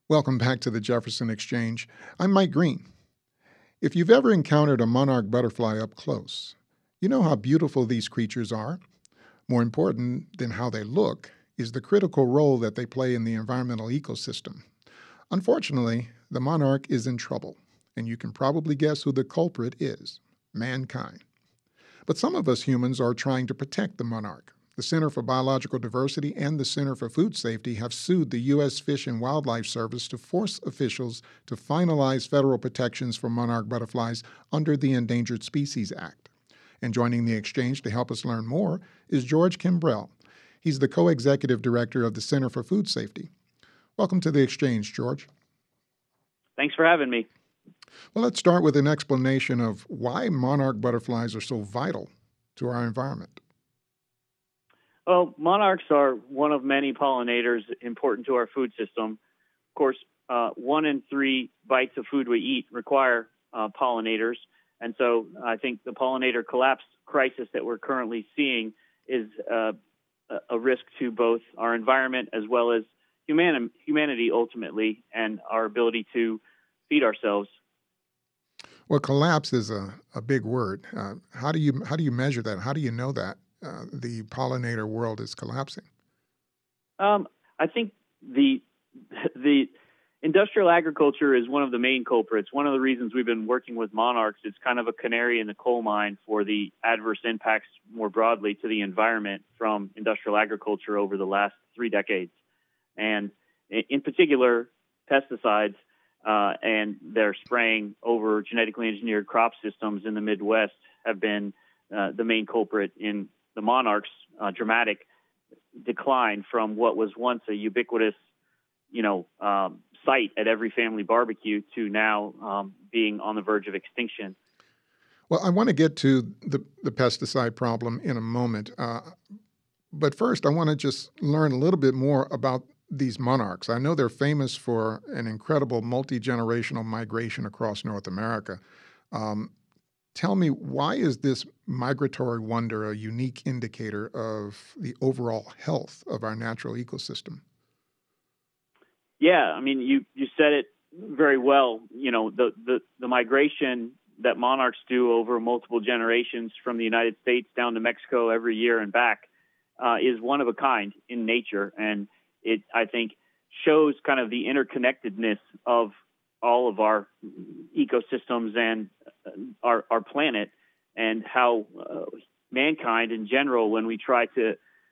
Welcome back to the Jefferson Exchange. I'm Mike Green. If you've ever encountered a monarch butterfly up close, you know how beautiful these creatures are. More important than how they look is the critical role that they play in the environmental ecosystem. Unfortunately, the monarch is in trouble, and you can probably guess who the culprit is: mankind. But some of us humans are trying to protect the monarch. The Center for Biological Diversity and the Center for Food Safety have sued the U.S. Fish and Wildlife Service to force officials to finalize federal protections for monarch butterflies under the Endangered Species Act. And joining the exchange to help us learn more is George Kimbrell. He's the co-executive director of the Center for Food Safety. Welcome to the exchange, George. Thanks for having me. Well, let's start with an explanation of why monarch butterflies are so vital to our environment. Well, monarchs are one of many pollinators important to our food system. Of course, 1 in 3 bites of food we eat require pollinators. And so I think the pollinator collapse crisis that we're currently seeing is a risk to both our environment as well as humanity ultimately, and our ability to feed ourselves. Well, collapse is a big word. How do you measure that? How do you know that the pollinator world is collapsing? I think the industrial agriculture is one of the main culprits. One of the reasons we've been working with monarchs is kind of a canary in the coal mine for the adverse impacts more broadly to the environment from industrial agriculture over the last 3 decades. And in particular, pesticides and their spraying over genetically engineered crop systems in the Midwest have been the main culprit in the monarch's dramatic decline from what was once a ubiquitous, sight at every family barbecue to now being on the verge of extinction. Well, I want to get to the pesticide problem in a moment. But first, I want to just learn a little bit more about these monarchs. I know they're famous for an incredible multi-generational migration across North America. Tell me, why is this migratory wonder a unique indicator of the overall health of our natural ecosystem? Yeah, I mean, you said it very well. The migration that monarchs do over multiple generations from the United States down to Mexico every year and back is one of a kind in nature. And it, I think, shows kind of the interconnectedness of all of our ecosystems and our planet, and how mankind in general, when we try to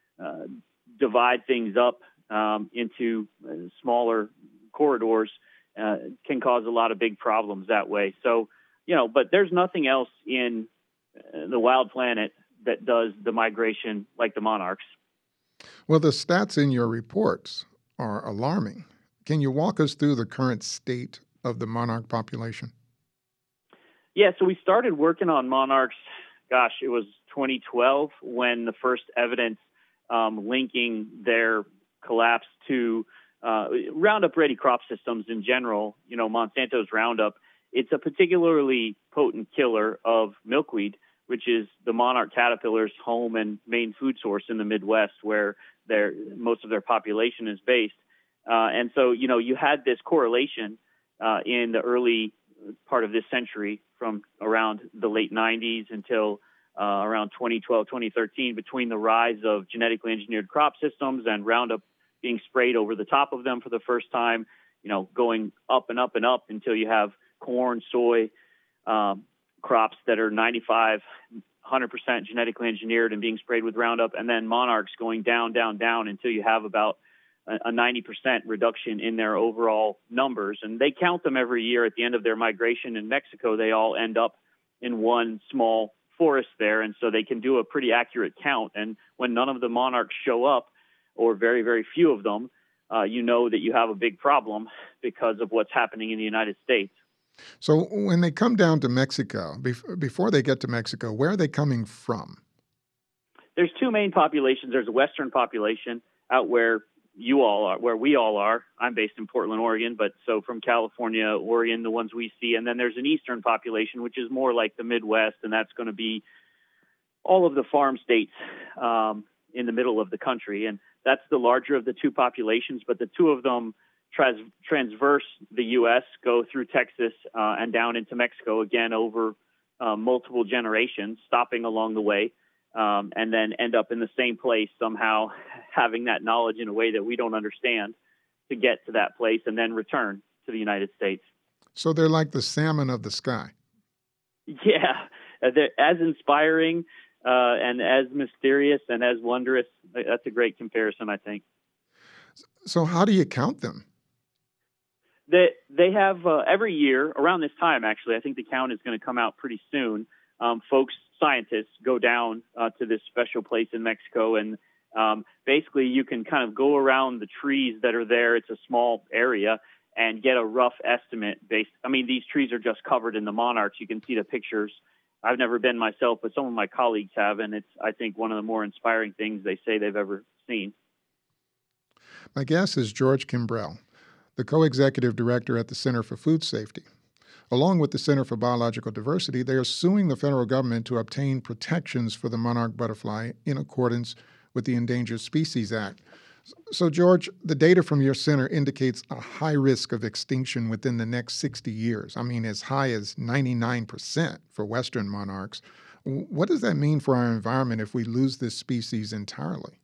divide things up into smaller corridors, can cause a lot of big problems that way. So, but there's nothing else in the wild planet that does the migration like the monarchs. Well, the stats in your reports are alarming. Can you walk us through the current state of the monarch population? Yeah, so we started working on monarchs, it was 2012 when the first evidence linking their collapse to Roundup-ready crop systems in general, Monsanto's Roundup. It's a particularly potent killer of milkweed, which is the monarch caterpillar's home and main food source in the Midwest, where most of their population is based. And so, you had this correlation in the early part of this century, from around the late 90s until around 2012, 2013, between the rise of genetically engineered crop systems and Roundup being sprayed over the top of them for the first time, going up and up and up until you have corn, soy, crops that are 95, 100% genetically engineered and being sprayed with Roundup, and then monarchs going down, down, down until you have about a 90% reduction in their overall numbers. And they count them every year at the end of their migration in Mexico. They all end up in one small forest there, and so they can do a pretty accurate count. And when none of the monarchs show up, or very, very few of them, you know that you have a big problem because of what's happening in the United States. So when they come down to Mexico, before they get to Mexico, where are they coming from? There's 2 main populations. There's a western population out where you all are, where we all are. I'm based in Portland, Oregon, but so from California, Oregon, the ones we see. And then there's an eastern population, which is more like the Midwest, and that's going to be all of the farm states in the middle of the country. And that's the larger of the 2 populations, but the 2 of them transverse the U.S., go through Texas and down into Mexico again over multiple generations, stopping along the way, and then end up in the same place somehow, having that knowledge in a way that we don't understand to get to that place and then return to the United States. So they're like the salmon of the sky. Yeah, they're as inspiring and as mysterious and as wondrous. That's a great comparison, I think. So how do you count them? They have every year around this time, actually, I think the count is going to come out pretty soon. Scientists go down to this special place in Mexico, and basically you can kind of go around the trees that are there. It's a small area, and get a rough estimate these trees are just covered in the monarchs. You can see the pictures. I've never been myself, but some of my colleagues have, and it's, I think, one of the more inspiring things they say they've ever seen. My guest is George Kimbrell, the co-executive director at the Center for Food Safety. Along with the Center for Biological Diversity, they are suing the federal government to obtain protections for the monarch butterfly in accordance with the Endangered Species Act. So, George, the data from your center indicates a high risk of extinction within the next 60 years. I mean, as high as 99% for Western monarchs. What does that mean for our environment if we lose this species entirely?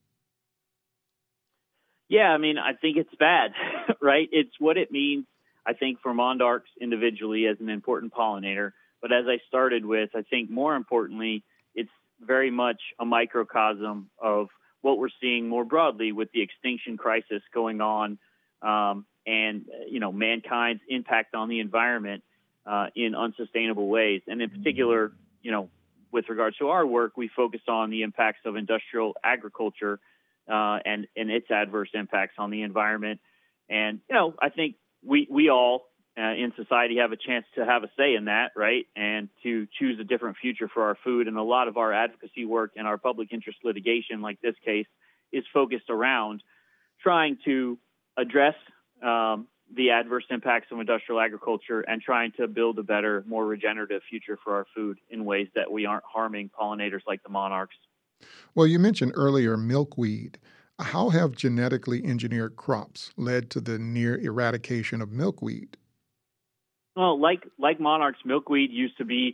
Yeah, I think it's bad, right? It's what it means, I think, for monarchs individually as an important pollinator. But as I started with, I think more importantly, it's very much a microcosm of what we're seeing more broadly with the extinction crisis going on, and mankind's impact on the environment in unsustainable ways. And in particular, with regards to our work, we focus on the impacts of industrial agriculture and its adverse impacts on the environment. And I think we all in society have a chance to have a say in that, right? And to choose a different future for our food. And a lot of our advocacy work and our public interest litigation, like this case, is focused around trying to address the adverse impacts of industrial agriculture and trying to build a better, more regenerative future for our food in ways that we aren't harming pollinators like the monarchs. Well, you mentioned earlier milkweed. How have genetically engineered crops led to the near eradication of milkweed? Well, like monarchs, milkweed used to be,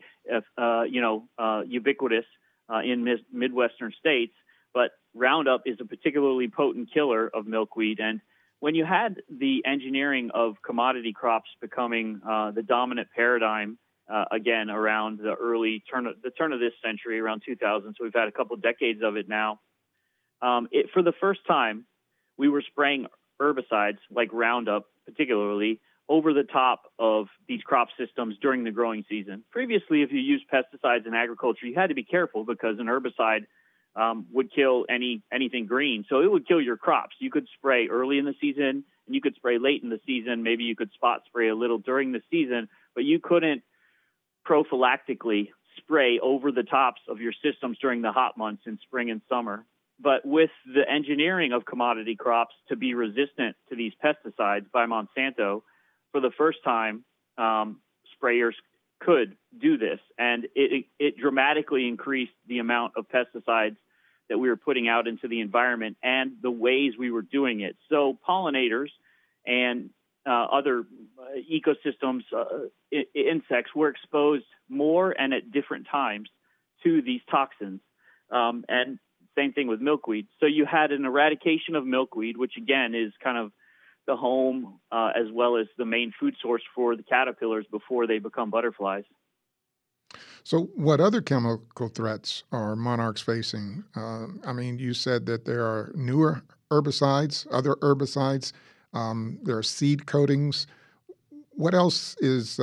ubiquitous in Midwestern states, but Roundup is a particularly potent killer of milkweed. And when you had the engineering of commodity crops becoming the dominant paradigm again around the turn of this century, around 2000, so we've had a couple of decades of it now. For the first time, we were spraying herbicides like Roundup, particularly, over the top of these crop systems during the growing season. Previously, if you used pesticides in agriculture, you had to be careful because an herbicide would kill anything green. So it would kill your crops. You could spray early in the season, and you could spray late in the season. Maybe you could spot spray a little during the season, but you couldn't prophylactically spray over the tops of your systems during the hot months in spring and summer. But with the engineering of commodity crops to be resistant to these pesticides by Monsanto, for the first time, sprayers could do this, and it dramatically increased the amount of pesticides that we were putting out into the environment and the ways we were doing it. So pollinators and other ecosystems, insects, were exposed more and at different times to these toxins. And same thing with milkweed. So you had an eradication of milkweed, which again is kind of the home as well as the main food source for the caterpillars before they become butterflies. So what other chemical threats are monarchs facing? You said that there are newer herbicides, other herbicides. There are seed coatings. What else is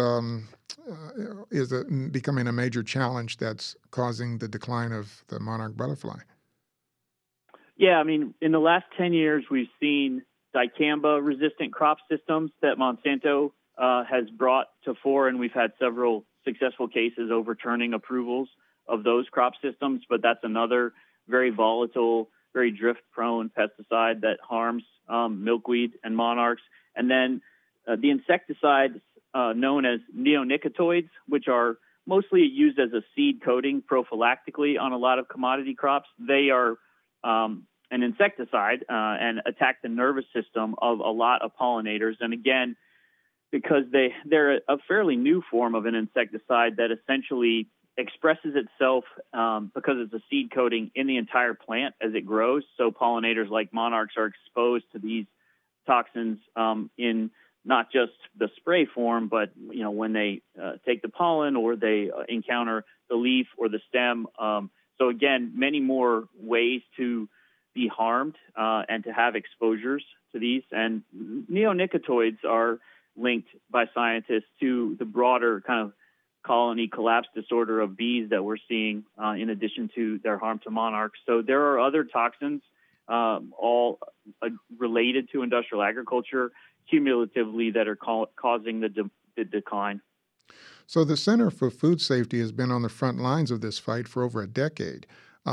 becoming a major challenge that's causing the decline of the monarch butterfly? Yeah, in the last 10 years, we've seen dicamba-resistant crop systems that Monsanto has brought to fore, and we've had several successful cases overturning approvals of those crop systems, but that's another very volatile, very drift-prone pesticide that harms milkweed and monarchs. And then the insecticides known as neonicotinoids, which are mostly used as a seed coating prophylactically on a lot of commodity crops, they are an insecticide and attack the nervous system of a lot of pollinators. And again, because they're a fairly new form of an insecticide that essentially expresses itself because it's a seed coating in the entire plant as it grows. So pollinators like monarchs are exposed to these toxins in not just the spray form, but when they take the pollen or they encounter the leaf or the stem. So again, many more ways to be harmed and to have exposures to these. And neonicotinoids are linked by scientists to the broader kind of colony collapse disorder of bees that we're seeing in addition to their harm to monarchs. So there are other toxins all related to industrial agriculture cumulatively that are causing the decline. So the Center for Food Safety has been on the front lines of this fight for over a decade.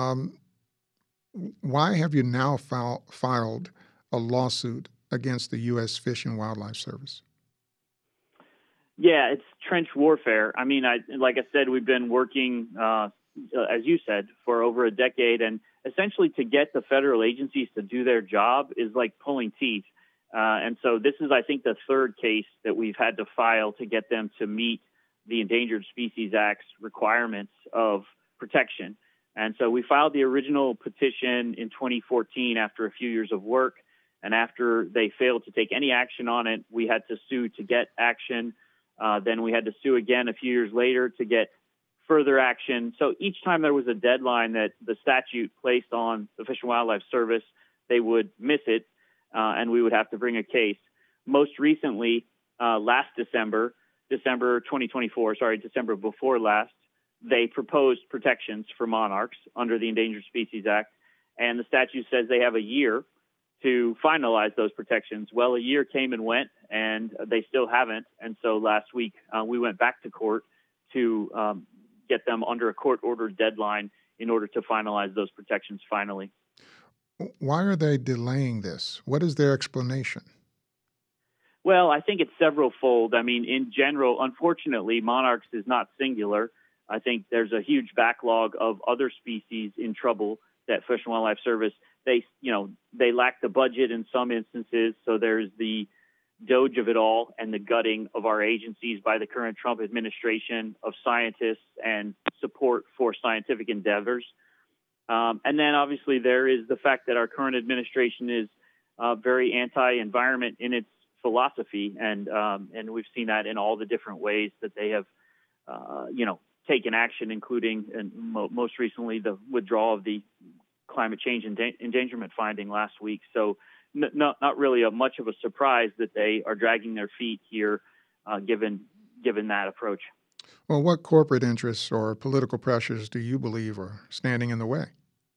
Why have you now filed a lawsuit against the U.S. Fish and Wildlife Service? Yeah, it's trench warfare. I mean, like I said, we've been working, as you said, for over a decade. And essentially to get the federal agencies to do their job is like pulling teeth. And so this is, I think, the third case that we've had to file to get them to meet the Endangered Species Act's requirements of protection. And so we filed the original petition in 2014 after a few years of work. And after they failed to take any action on it, we had to sue to get action. Then we had to sue again a few years later to get further action. So each time there was a deadline that the statute placed on the Fish and Wildlife Service, they would miss it, and we would have to bring a case. Most recently, last December 2024, December before last, they proposed protections for monarchs under the Endangered Species Act, and the statute says they have a year to finalize those protections. Well, a year came and went, and they still haven't. And so last week, we went back to court to get them under a court-ordered deadline in order to finalize those protections finally. Why are they delaying this? What is their explanation? Well, I think it's several-fold. I mean, in general, unfortunately, monarchs is not singular. I think there's a huge backlog of other species in trouble that Fish and Wildlife Service, they lack the budget in some instances. So there's the doge of it all and the gutting of our agencies by the current Trump administration of scientists and support for scientific endeavors. And then obviously there is the fact that our current administration is very anti-environment in its philosophy. And we've seen that in all the different ways that they have, taken action, including and most recently the withdrawal of the climate change endangerment finding last week. So not really much of a surprise that they are dragging their feet here, given that approach. Well, what corporate interests or political pressures do you believe are standing in the way?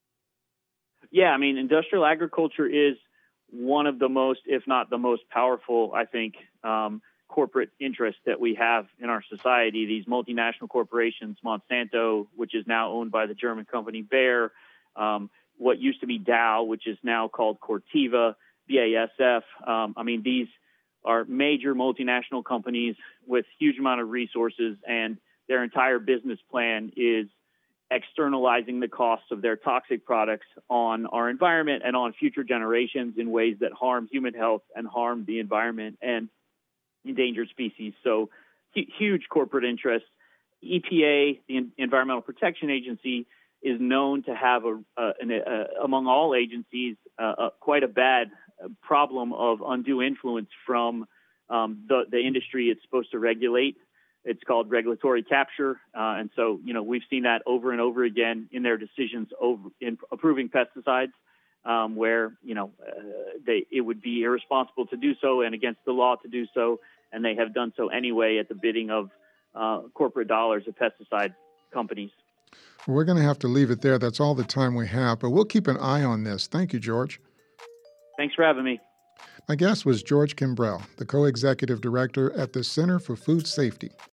Yeah, I mean, industrial agriculture is one of the most, if not the most powerful, I think, corporate interests that we have in our society. These multinational corporations, Monsanto, which is now owned by the German company Bayer, what used to be Dow, which is now called Corteva, BASF. These are major multinational companies with huge amount of resources, and their entire business plan is externalizing the costs of their toxic products on our environment and on future generations in ways that harm human health and harm the environment and endangered species. So huge corporate interests. EPA, the Environmental Protection Agency, is known to have among all agencies quite a bad problem of undue influence from the industry it's supposed to regulate. It's called regulatory capture, and so we've seen that over and over again in their decisions in approving pesticides, where it would be irresponsible to do so and against the law to do so, and they have done so anyway at the bidding of corporate dollars of pesticide companies. Well, we're going to have to leave it there. That's all the time we have, but we'll keep an eye on this. Thank you, George. Thanks for having me. My guest was George Kimbrell, the co-executive director at the Center for Food Safety.